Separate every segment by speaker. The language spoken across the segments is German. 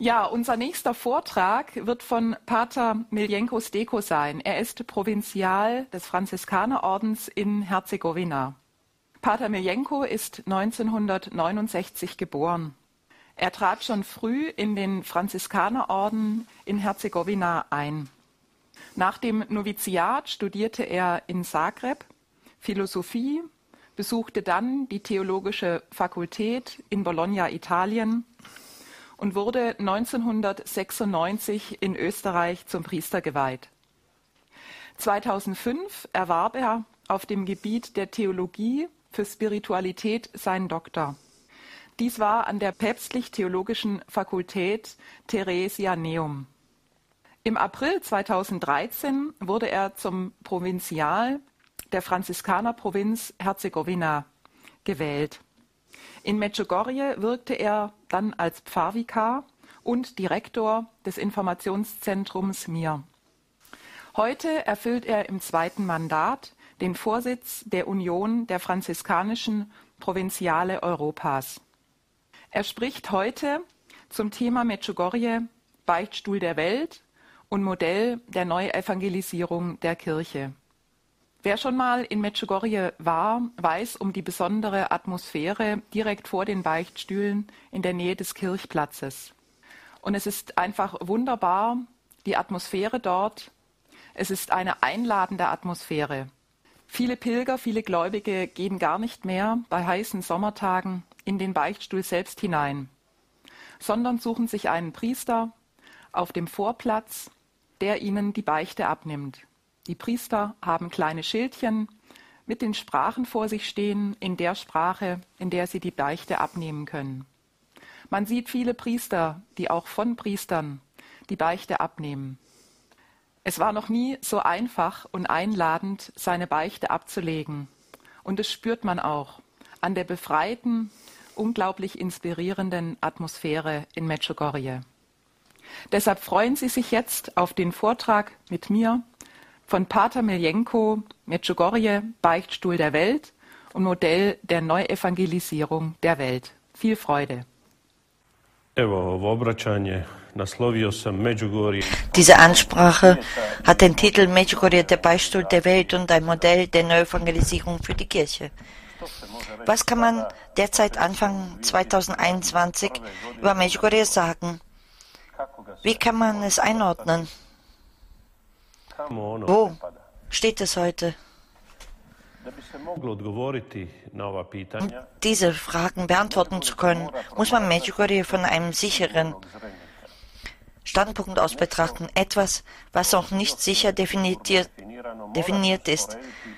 Speaker 1: Ja, unser nächster Vortrag wird von Pater Miljenko Steko sein. Er ist Provinzial des Franziskanerordens in Herzegowina. Pater Miljenko ist 1969 geboren. Er trat schon früh in den Franziskanerorden in Herzegowina ein. Nach dem Noviziat studierte er in Zagreb Philosophie, besuchte dann die Theologische Fakultät in Bologna, Italien und wurde 1996 in Österreich zum Priester geweiht. 2005 erwarb er auf dem Gebiet der Theologie für Spiritualität seinen Doktor. Dies war an der Päpstlich-Theologischen Fakultät Theresianeum. Im April 2013 wurde er zum Provinzial der Franziskanerprovinz Herzegowina gewählt. In Medjugorje wirkte er dann als Pfarrvikar und Direktor des Informationszentrums MIR. Heute erfüllt er im zweiten Mandat den Vorsitz der Union der franziskanischen Provinziale Europas. Er spricht heute zum Thema Medjugorje, Beichtstuhl der Welt und Modell der Neuevangelisierung der Kirche. Wer schon mal in Medjugorje war, weiß um die besondere Atmosphäre direkt vor den Beichtstühlen in der Nähe des Kirchplatzes. Und es ist einfach wunderbar, die Atmosphäre dort. Es ist eine einladende Atmosphäre. Viele Pilger, viele Gläubige gehen gar nicht mehr bei heißen Sommertagen in den Beichtstuhl selbst hinein, sondern suchen sich einen Priester auf dem Vorplatz, der ihnen die Beichte abnimmt. Die Priester haben kleine Schildchen mit den Sprachen vor sich stehen, in der Sprache, in der sie die Beichte abnehmen können. Man sieht viele Priester, die auch von Priestern die Beichte abnehmen. Es war noch nie so einfach und einladend, seine Beichte abzulegen. Und das spürt man auch an der befreiten, unglaublich inspirierenden Atmosphäre in Medjugorje. Deshalb freuen Sie sich jetzt auf den Vortrag mit mir von Pater Miljenko, Medjugorje, Beichtstuhl der Welt und Modell der Neuevangelisierung der Welt. Viel Freude.
Speaker 2: Diese Ansprache hat den Titel Medjugorje, der Beichtstuhl der Welt und ein Modell der Neuevangelisierung für die Kirche. Was kann man derzeit Anfang 2021 über Medjugorje sagen? Wie kann man es einordnen? Wo steht es heute? Um diese Fragen beantworten zu können, muss man Medjugorje von einem sicheren Standpunkt aus betrachten. Etwas, was noch nicht sicher definiert ist,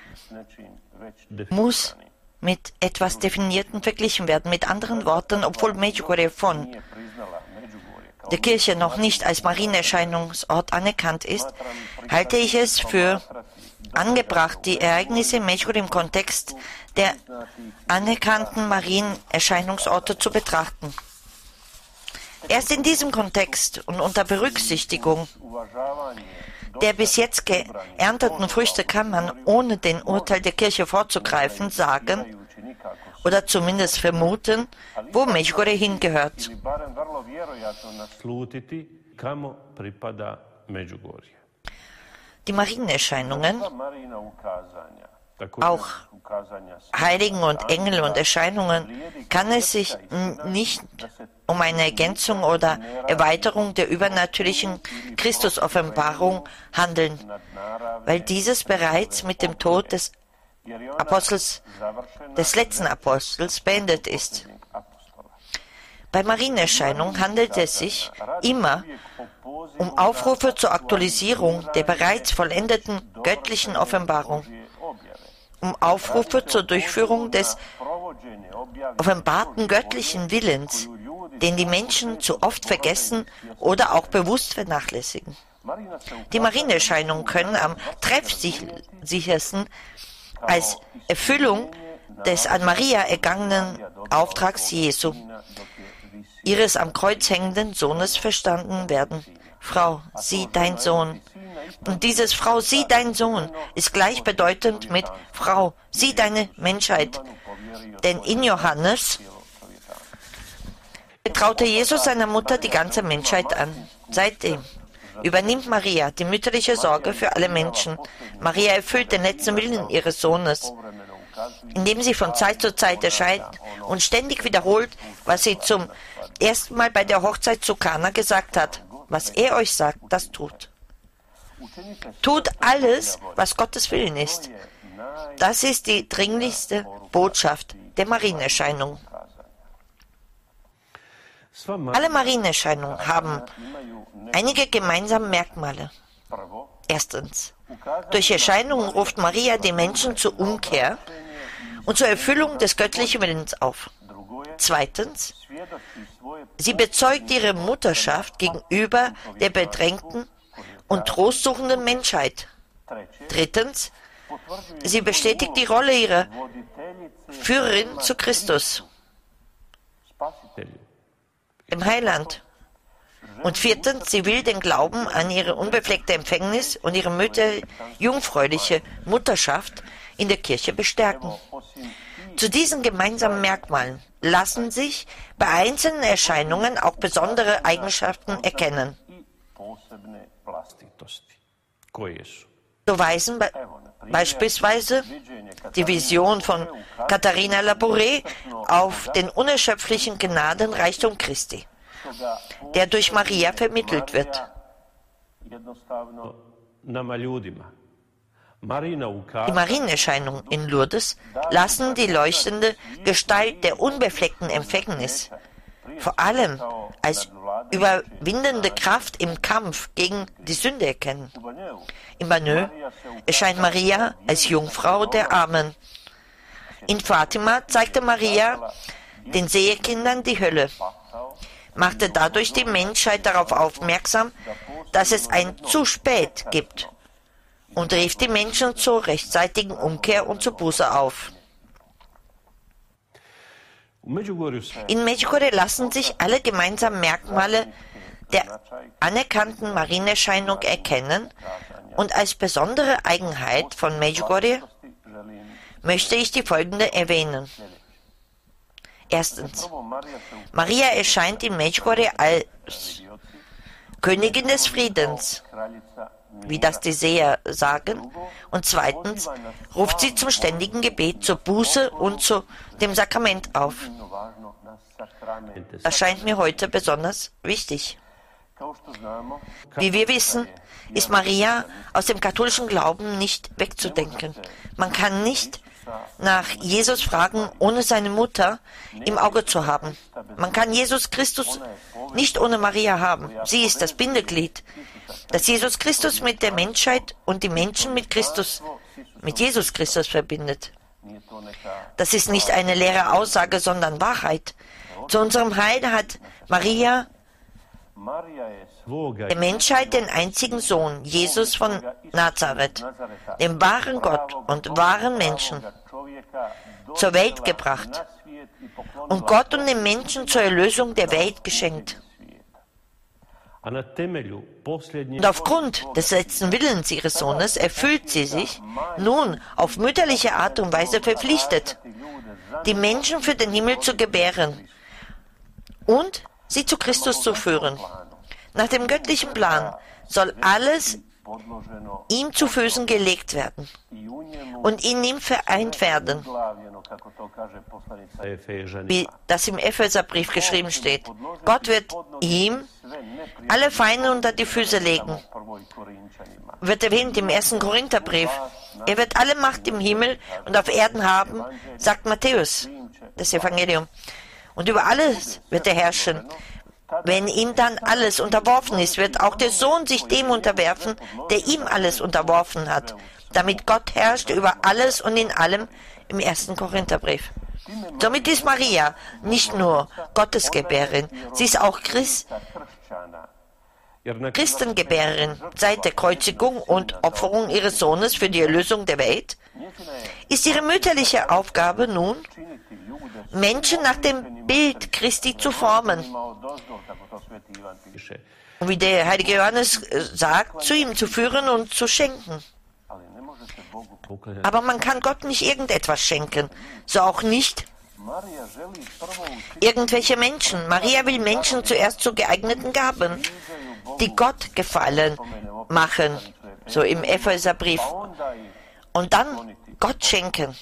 Speaker 2: muss mit etwas Definierten verglichen werden. Mit anderen Worten, obwohl Medjugorje von der Kirche noch nicht als Marienerscheinungsort anerkannt ist, halte ich es für angebracht, die Ereignisse in Medjugorje im Kontext der anerkannten Marienerscheinungsorte zu betrachten. Erst in diesem Kontext und unter Berücksichtigung der bis jetzt geernteten Früchte kann man, ohne den Urteil der Kirche vorzugreifen, sagen oder zumindest vermuten, wo Medjugorje hingehört. Die Marienerscheinungen, auch Heiligen und Engel und Erscheinungen, kann es sich nicht um eine Ergänzung oder Erweiterung der übernatürlichen Christusoffenbarung handeln, weil dieses bereits mit dem Tod des letzten Apostels beendet ist. Bei Marienerscheinung handelt es sich immer um Aufrufe zur Aktualisierung der bereits vollendeten göttlichen Offenbarung, um Aufrufe zur Durchführung des offenbarten göttlichen Willens, den die Menschen zu oft vergessen oder auch bewusst vernachlässigen. Die Marienerscheinungen können am treffsichersten als Erfüllung des an Maria ergangenen Auftrags Jesu, ihres am Kreuz hängenden Sohnes, verstanden werden. Frau, sieh dein Sohn. Und dieses Frau, sieh dein Sohn ist gleichbedeutend mit Frau, sieh deine Menschheit. Denn in Johannes vertraute Jesus seiner Mutter die ganze Menschheit an. Seitdem übernimmt Maria die mütterliche Sorge für alle Menschen. Maria erfüllt den letzten Willen ihres Sohnes, indem sie von Zeit zu Zeit erscheint und ständig wiederholt, was sie zum ersten Mal bei der Hochzeit zu Kana gesagt hat. Was er euch sagt, das tut. Tut alles, was Gottes Willen ist. Das ist die dringlichste Botschaft der Marienerscheinung. Alle Marienerscheinungen haben einige gemeinsame Merkmale. Erstens, durch Erscheinungen ruft Maria die Menschen zur Umkehr und zur Erfüllung des göttlichen Willens auf. Zweitens, sie bezeugt ihre Mutterschaft gegenüber der bedrängten und trostsuchenden Menschheit. Drittens, sie bestätigt die Rolle ihrer Führerin zu Christus, dem Heiland. Und viertens, sie will den Glauben an ihre unbefleckte Empfängnis und ihre jungfräuliche Mutterschaft in der Kirche bestärken. Zu diesen gemeinsamen Merkmalen lassen sich bei einzelnen Erscheinungen auch besondere Eigenschaften erkennen. So weisen beispielsweise die Vision von Katharina Labouré auf den unerschöpflichen Gnadenreichtum Christi, der durch Maria vermittelt wird. Die Marienerscheinungen in Lourdes lassen die leuchtende Gestalt der unbefleckten Empfängnis, vor allem als überwindende Kraft im Kampf gegen die Sünde erkennen. In Bagneux erscheint Maria als Jungfrau der Armen. In Fatima zeigte Maria den Seherkindern die Hölle, machte dadurch die Menschheit darauf aufmerksam, dass es ein zu spät gibt, und rief die Menschen zur rechtzeitigen Umkehr und zur Buße auf. In Medjugorje lassen sich alle gemeinsamen Merkmale der anerkannten Marienerscheinung erkennen, und als besondere Eigenheit von Medjugorje möchte ich die folgende erwähnen. Erstens, Maria erscheint in Medjugorje als Königin des Friedens, wie das die Seher sagen, und zweitens ruft sie zum ständigen Gebet, zur Buße und zu dem Sakrament auf. Das scheint mir heute besonders wichtig. Wie wir wissen, ist Maria aus dem katholischen Glauben nicht wegzudenken. Man kann nicht nach Jesus fragen, ohne seine Mutter im Auge zu haben. Man kann Jesus Christus nicht ohne Maria haben. Sie ist das Bindeglied, das Jesus Christus mit der Menschheit und die Menschen mit Christus, mit Jesus Christus verbindet. Das ist nicht eine leere Aussage, sondern Wahrheit. Zu unserem Heil hat Maria der Menschheit den einzigen Sohn, Jesus von Nazareth, den wahren Gott und wahren Menschen, zur Welt gebracht und Gott und den Menschen zur Erlösung der Welt geschenkt. Und aufgrund des letzten Willens ihres Sohnes erfüllt sie sich nun auf mütterliche Art und Weise verpflichtet, die Menschen für den Himmel zu gebären und sie zu Christus zu führen. Nach dem göttlichen Plan soll alles ihm zu Füßen gelegt werden und in ihm vereint werden, wie das im Epheserbrief geschrieben steht. Gott wird ihm alle Feinde unter die Füße legen. Wird erwähnt im 1. Korintherbrief. Er wird alle Macht im Himmel und auf Erden haben, sagt Matthäus, das Evangelium. Und über alles wird er herrschen. Wenn ihm dann alles unterworfen ist, wird auch der Sohn sich dem unterwerfen, der ihm alles unterworfen hat, damit Gott herrscht über alles und in allem im 1. Korintherbrief. Somit ist Maria nicht nur Gottesgebärin, sie ist auch Christengebärerin. Seit der Kreuzigung und Opferung ihres Sohnes für die Erlösung der Welt ist ihre mütterliche Aufgabe nun, Menschen nach dem Bild Christi zu formen. Und wie der heilige Johannes sagt, zu ihm zu führen und zu schenken. Aber man kann Gott nicht irgendetwas schenken, so auch nicht Irgendwelche Menschen. Maria will Menschen zuerst zu geeigneten Gaben, die Gott gefallen machen, so im Epheserbrief, und dann Gott schenken.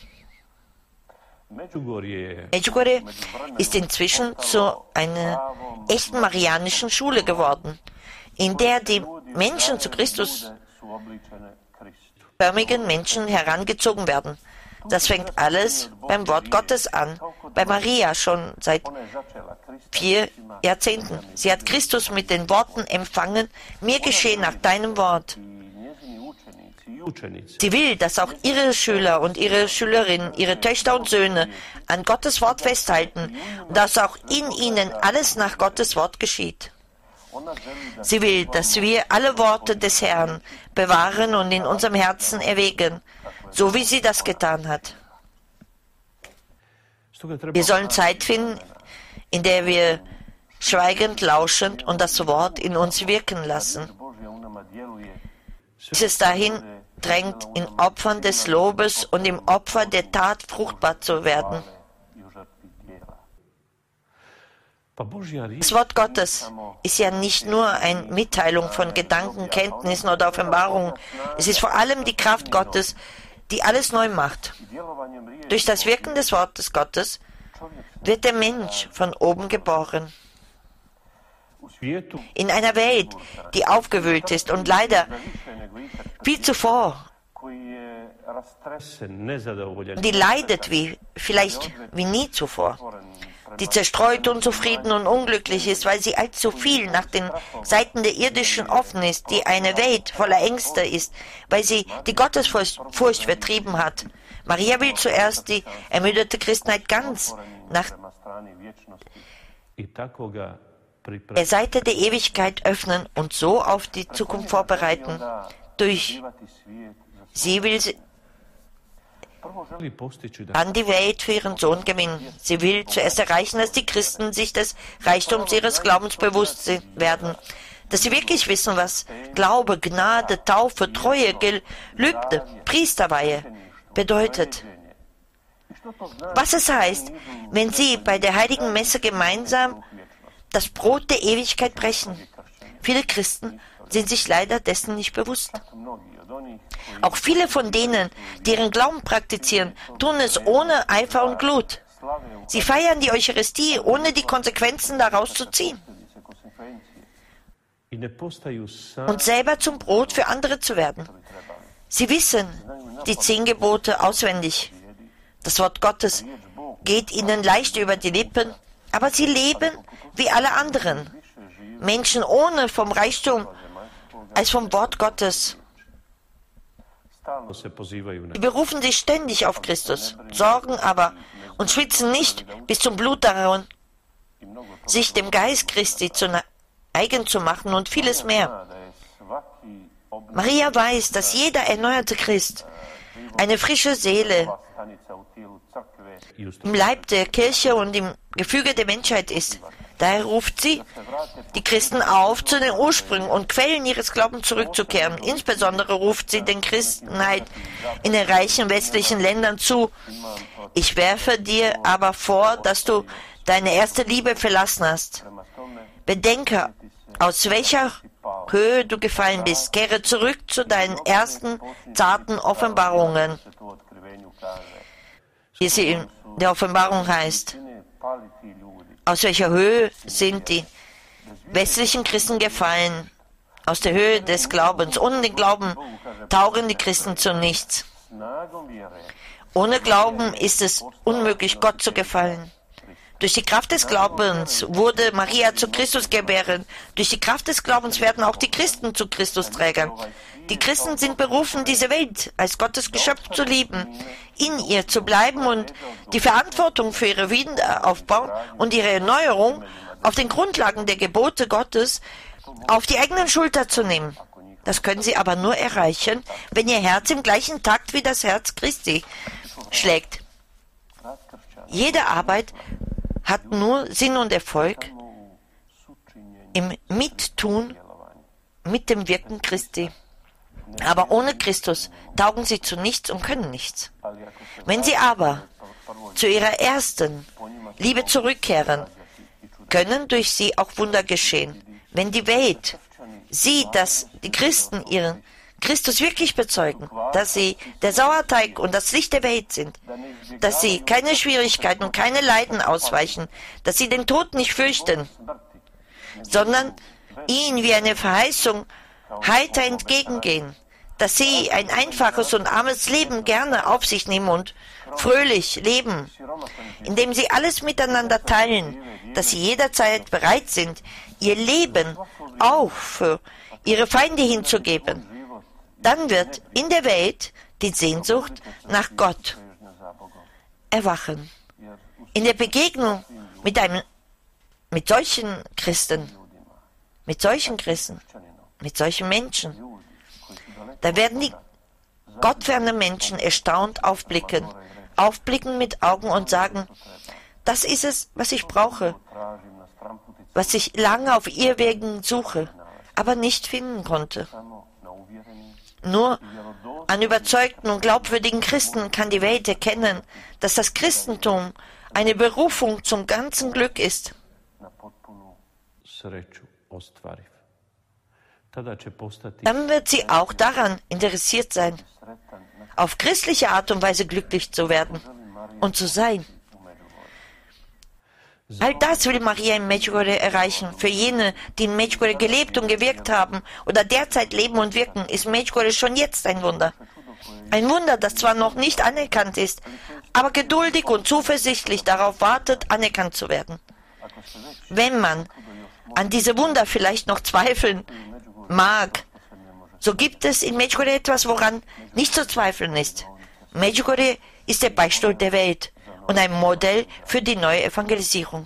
Speaker 2: Medjugorje ist inzwischen zu einer echten marianischen Schule geworden, in der die Menschen zu Christusförmigen Menschen herangezogen werden. Das fängt alles beim Wort Gottes an, bei Maria schon seit 4 Jahrzehnten. Sie hat Christus mit den Worten empfangen, mir geschehe nach deinem Wort. Sie will, dass auch ihre Schüler und ihre Schülerinnen, ihre Töchter und Söhne an Gottes Wort festhalten und dass auch in ihnen alles nach Gottes Wort geschieht. Sie will, dass wir alle Worte des Herrn bewahren und in unserem Herzen erwägen, so wie sie das getan hat. Wir sollen Zeit finden, in der wir schweigend, lauschend und das Wort in uns wirken lassen. Bis es dahin drängt, in Opfern des Lobes und im Opfer der Tat fruchtbar zu werden. Das Wort Gottes ist ja nicht nur eine Mitteilung von Gedanken, Kenntnissen oder Offenbarungen. Es ist vor allem die Kraft Gottes, die alles neu macht. Durch das Wirken des Wortes Gottes wird der Mensch von oben geboren. In einer Welt, die aufgewühlt ist und leider viel zuvor, die leidet vielleicht wie nie zuvor, die zerstreut, unzufrieden und unglücklich ist, weil sie allzu viel nach den Seiten der irdischen offen ist, die eine Welt voller Ängste ist, weil sie die Gottesfurcht vertrieben hat. Maria will zuerst die ermüdete Christenheit ganz nach der Seite der Ewigkeit öffnen und so auf die Zukunft vorbereiten. Durch sie will sie an die Welt für ihren Sohn gewinnen. Sie will zuerst erreichen, dass die Christen sich des Reichtums ihres Glaubens bewusst werden, dass sie wirklich wissen, was Glaube, Gnade, Taufe, Treue, Gelübde, Priesterweihe bedeutet. Was es heißt, wenn sie bei der heiligen Messe gemeinsam das Brot der Ewigkeit brechen. Viele Christen sind sich leider dessen nicht bewusst. Auch viele von denen, die ihren Glauben praktizieren, tun es ohne Eifer und Glut. Sie feiern die Eucharistie, ohne die Konsequenzen daraus zu ziehen. Und selber zum Brot für andere zu werden. Sie wissen die 10 Gebote auswendig. Das Wort Gottes geht ihnen leicht über die Lippen, aber sie leben wie alle anderen Menschen ohne vom Reichtum als vom Wort Gottes. Sie berufen sich ständig auf Christus, sorgen aber und schwitzen nicht bis zum Blut daran, sich dem Geist Christi zu eigen zu machen und vieles mehr. Maria weiß, dass jeder erneuerte Christ eine frische Seele im Leib der Kirche und im Gefüge der Menschheit ist. Daher ruft sie die Christen auf, zu den Ursprüngen und Quellen ihres Glaubens zurückzukehren. Insbesondere ruft sie den Christenheit in den reichen westlichen Ländern zu: Ich werfe dir aber vor, dass du deine erste Liebe verlassen hast. Bedenke, aus welcher Höhe du gefallen bist. Kehre zurück zu deinen ersten zarten Offenbarungen, wie sie in der Offenbarung heißt. Aus welcher Höhe sind die westlichen Christen gefallen? Aus der Höhe des Glaubens. Ohne den Glauben taugen die Christen zu nichts. Ohne Glauben ist es unmöglich, Gott zu gefallen. Durch die Kraft des Glaubens wurde Maria zu Christus gebären. Durch die Kraft des Glaubens werden auch die Christen zu Christusträgern. Die Christen sind berufen, diese Welt als Gottes Geschöpf zu lieben, in ihr zu bleiben und die Verantwortung für ihre Wiederaufbau und ihre Erneuerung auf den Grundlagen der Gebote Gottes auf die eigenen Schulter zu nehmen. Das können sie aber nur erreichen, wenn ihr Herz im gleichen Takt wie das Herz Christi schlägt. Jede Arbeit hat nur Sinn und Erfolg im Mittun mit dem Wirken Christi. Aber ohne Christus taugen sie zu nichts und können nichts. Wenn sie aber zu ihrer ersten Liebe zurückkehren, können durch sie auch Wunder geschehen. Wenn die Welt sieht, dass die Christen ihren Christus wirklich bezeugen, dass sie der Sauerteig und das Licht der Welt sind, dass sie keine Schwierigkeiten und keine Leiden ausweichen, dass sie den Tod nicht fürchten, sondern ihn wie eine Verheißung heiter entgegengehen, dass sie ein einfaches und armes Leben gerne auf sich nehmen und fröhlich leben, indem sie alles miteinander teilen, dass sie jederzeit bereit sind, ihr Leben auch für ihre Feinde hinzugeben. Dann wird in der Welt die Sehnsucht nach Gott erwachen. In der Begegnung mit solchen Christen, mit solchen Menschen, da werden die gottfernen Menschen erstaunt aufblicken mit Augen und sagen, das ist es, was ich brauche, was ich lange auf Irrwegen suche, aber nicht finden konnte. Nur an überzeugten und glaubwürdigen Christen kann die Welt erkennen, dass das Christentum eine Berufung zum ganzen Glück ist. Dann wird sie auch daran interessiert sein, auf christliche Art und Weise glücklich zu werden und zu sein. All das will Maria in Medjugorje erreichen. Für jene, die in Medjugorje gelebt und gewirkt haben oder derzeit leben und wirken, ist Medjugorje schon jetzt ein Wunder. Ein Wunder, das zwar noch nicht anerkannt ist, aber geduldig und zuversichtlich darauf wartet, anerkannt zu werden. Wenn man an diese Wunder vielleicht noch zweifeln mag, so gibt es in Medjugorje etwas, woran nicht zu zweifeln ist. Medjugorje ist der Beichtstuhl der Welt und ein Modell für die neue Evangelisierung.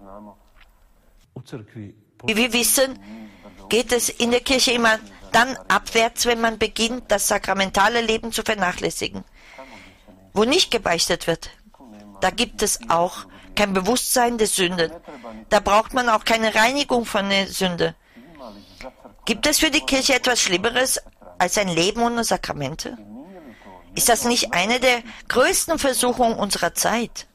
Speaker 2: Wie wir wissen, geht es in der Kirche immer dann abwärts, wenn man beginnt, das sakramentale Leben zu vernachlässigen. Wo nicht gebeichtet wird, da gibt es auch kein Bewusstsein der Sünde. Da braucht man auch keine Reinigung von der Sünde. Gibt es für die Kirche etwas Schlimmeres als ein Leben ohne Sakramente? Ist das nicht eine der größten Versuchungen unserer Zeit?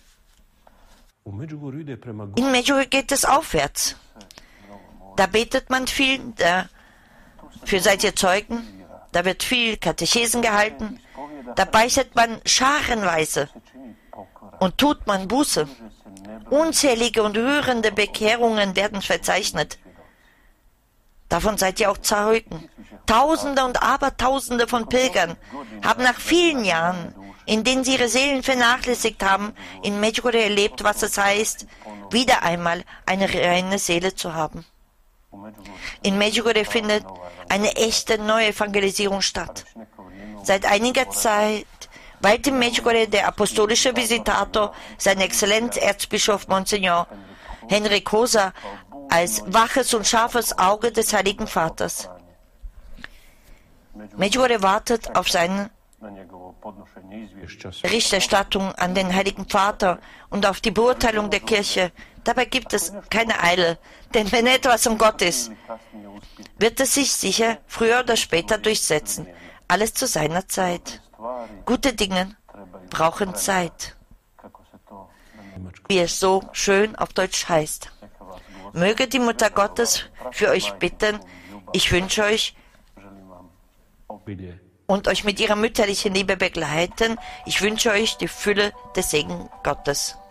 Speaker 2: In Medjugorje geht es aufwärts. Da betet man viel, dafür seid ihr Zeugen, da wird viel Katechesen gehalten, da beichtet man scharenweise und tut man Buße. Unzählige und rührende Bekehrungen werden verzeichnet. Davon seid ihr auch Zeugen. Tausende und Abertausende von Pilgern haben nach vielen Jahren, in denen sie ihre Seelen vernachlässigt haben, in Medjugorje erlebt, was es heißt, wieder einmal eine reine Seele zu haben. In Medjugorje findet eine echte Neuevangelisierung statt. Seit einiger Zeit weilt in Medjugorje der apostolische Visitator, seine Exzellenz Erzbischof Monsignor Henrik Hosa, als waches und scharfes Auge des Heiligen Vaters. Medjugorje wartet auf seine Berichterstattung an den Heiligen Vater und auf die Beurteilung der Kirche. Dabei gibt es keine Eile, denn wenn etwas um Gott ist, wird es sich sicher früher oder später durchsetzen. Alles zu seiner Zeit. Gute Dinge brauchen Zeit. Wie es so schön auf Deutsch heißt. Möge die Mutter Gottes für euch bitten. Ich wünsche euch und euch mit ihrer mütterlichen Liebe begleiten. Ich wünsche euch die Fülle des Segen Gottes.